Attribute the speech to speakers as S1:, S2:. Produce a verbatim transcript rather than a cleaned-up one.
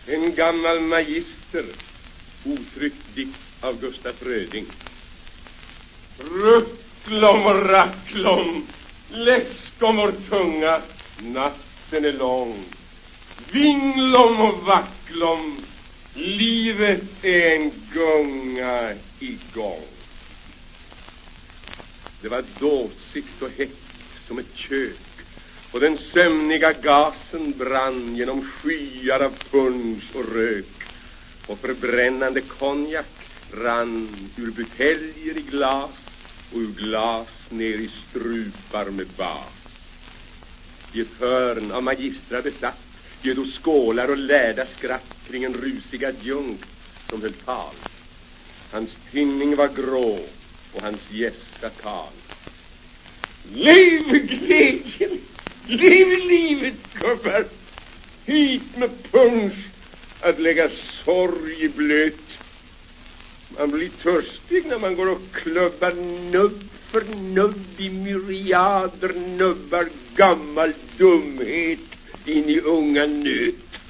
S1: En gammal magister, otryckt dikt av Gustaf Fröding. Rucklom och racklom, läskom vår tunga, natten är lång. Vinglom och vacklom, livet är en gunga igång. Det var dåsigt och hett som ett kök, och den sömniga gasen brann genom skyar av punsch och rök, och förbrännande konjak rann ur buteljer i glas och ur glas ner i strupar med bas. I ett hörn av magistrar besatt bjöd skålar och lärda skratt kring en rusig adjunkt som höll tal. Hans tinning var grå och hans gästa tal. Lev glädjen, lev livet, gubbar, hit med punsch att lägga sorg i blöt. Man blir törstig när man går och klubbar nubb för nubb i myriader nubbar gammal dumhet in i unga nöt.